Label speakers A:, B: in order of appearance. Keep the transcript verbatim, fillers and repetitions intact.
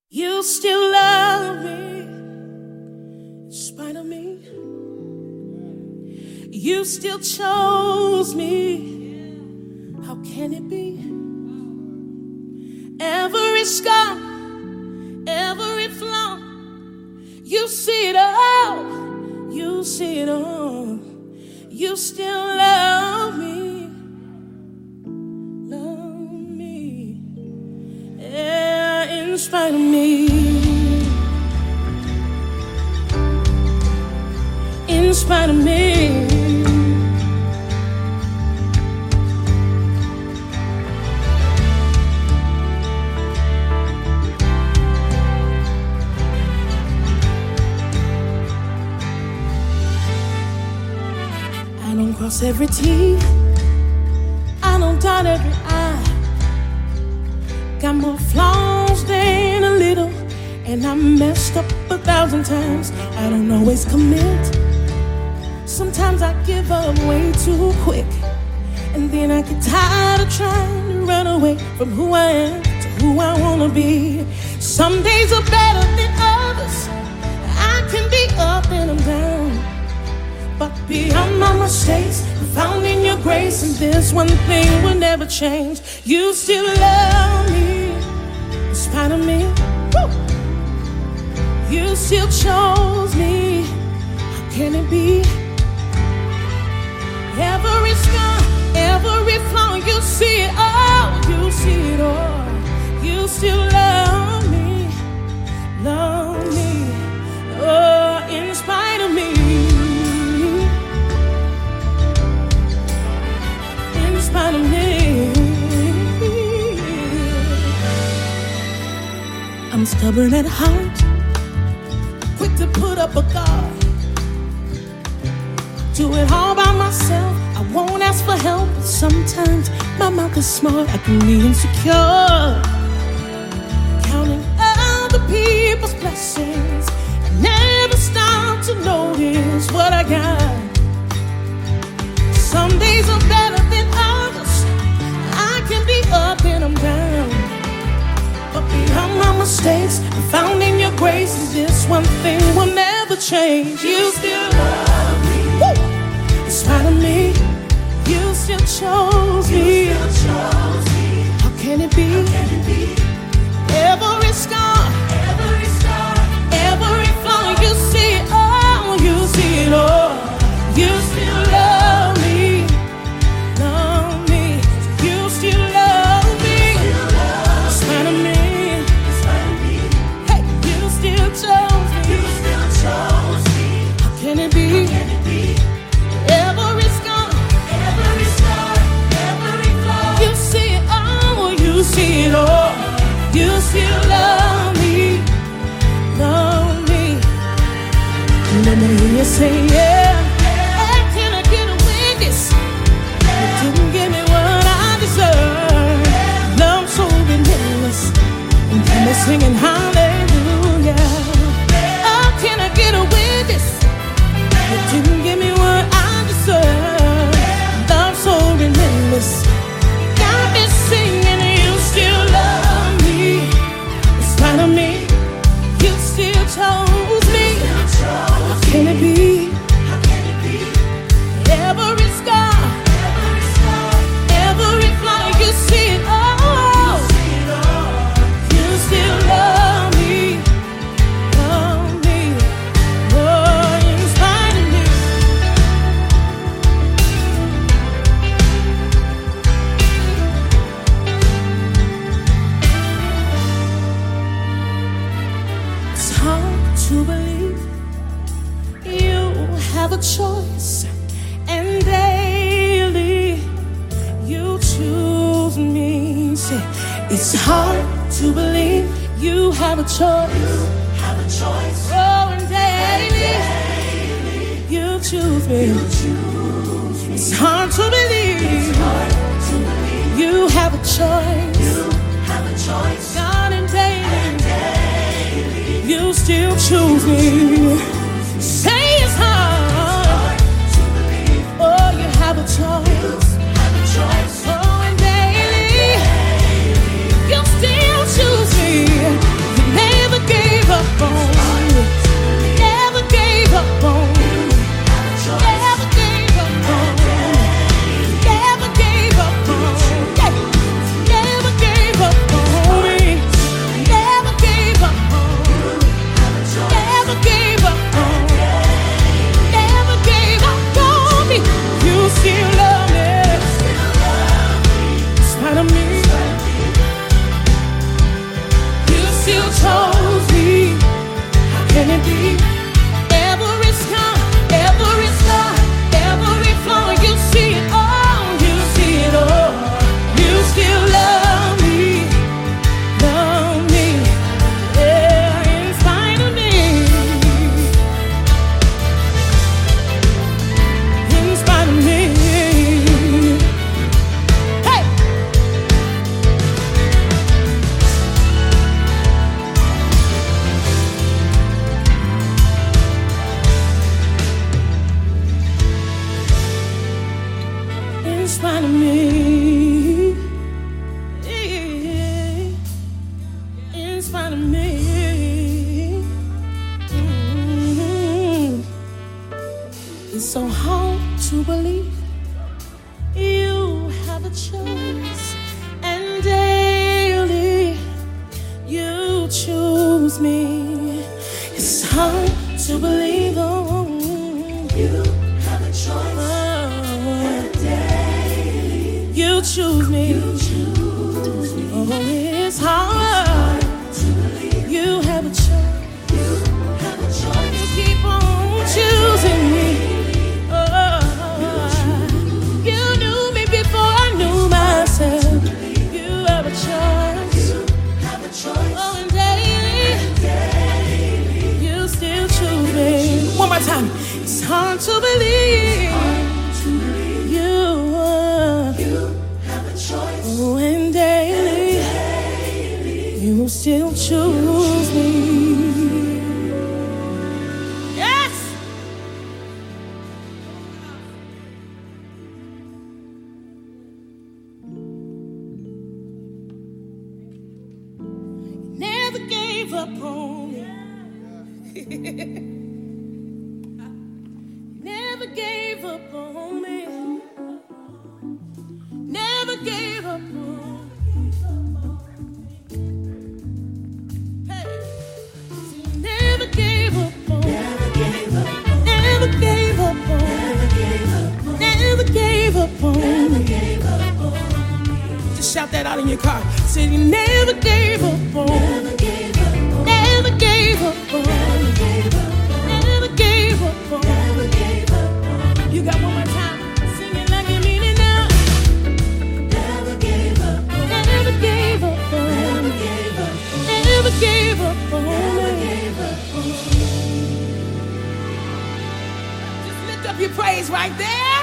A: You still love me in spite of me. You still chose me. How can it be? Every scar, every flaw, you see it all. You see it all. You still love me. Love me. Yeah, in spite of me. In spite of me. I don't cross every T, I don't dot every I. Got more flaws than a little, and I messed up a thousand times. I don't always commit. Sometimes I give up way too quick, and then I get tired of trying to run away from who I am to who I wanna be. Some days are better than others. I can be up and I'm down, but beyond my mistakes, I'm found in your grace, and this one thing will never change. You still love me in spite of me. Woo! You still chose me. How can it be? Every scar, every flaw, you see it all. You see it all. You still love me, love me. Oh, in spite of me. In spite of me. I'm stubborn at heart, quick to put up a guard. Do it all by myself, I won't ask for help. But sometimes my mouth is smart, I can be insecure, counting other people's blessings. I never stop to notice what I got. Some days are better than others. I can be up and I'm down, but beyond my mistakes, I'm found in your grace, and this one thing will never change. You still love me. Woo! In spite of me, you still chose me. How can it be? Every scar, every scar, every flaw, you see it all. You see it all. You still love me, love me. You still love me. In spite of me, hey, you still chose me. How can it be? Every scar, every scar, every flaw, you see it all. You see it all. You still love me, love me. Let me hear you say yeah. Hey, can I get a witness? You didn't give me what I deserve. Love so relentless, and got me singing hallelujah. Oh, can I get a witness? You didn't give me what I deserve. Love so relentless, got me singing. You still love me in spite of me. You still chose me. How can it be? Every scar, every flaw, you see it all. You still love me, love me. Oh, in spite of me. It's hard to believe you have a choice, and daily you choose me. Say, it's hard to believe you have a choice. Have a choice. Oh, and daily you choose me. It's hard to believe you have a choice. God, and daily you still choose me. Say it's hard. Oh, you have a choice. Oh, and daily you still choose me. You made spite of me. Mm-hmm. It's so hard to believe you have a choice, and daily you choose me. It's hard to believe, oh, you have a choice, oh, and daily you choose me. You choose me. Oh, it's hard to believe you have a choice. You have a choice. You keep on choosing me. Oh, you knew me before I knew myself. You have a choice. You have a choice. Oh, and daily, and daily you still choose me. One more time. It's hard to believe, hard to believe you, uh, you have a choice. Oh, and daily, and daily you still choose me. Yes. Never gave up on me. Never gave up on me. Never gave up on me. Hey. Never gave up on me. Never gave up on me. Never gave up on me. Just shout that out in your car. Say you never gave up on me. Never gave up on me. Never gave up on me. You got one more time. Sing it like you mean it now. Never gave up on me. Never gave up on me. Never gave up on me. Just lift up your praise right there.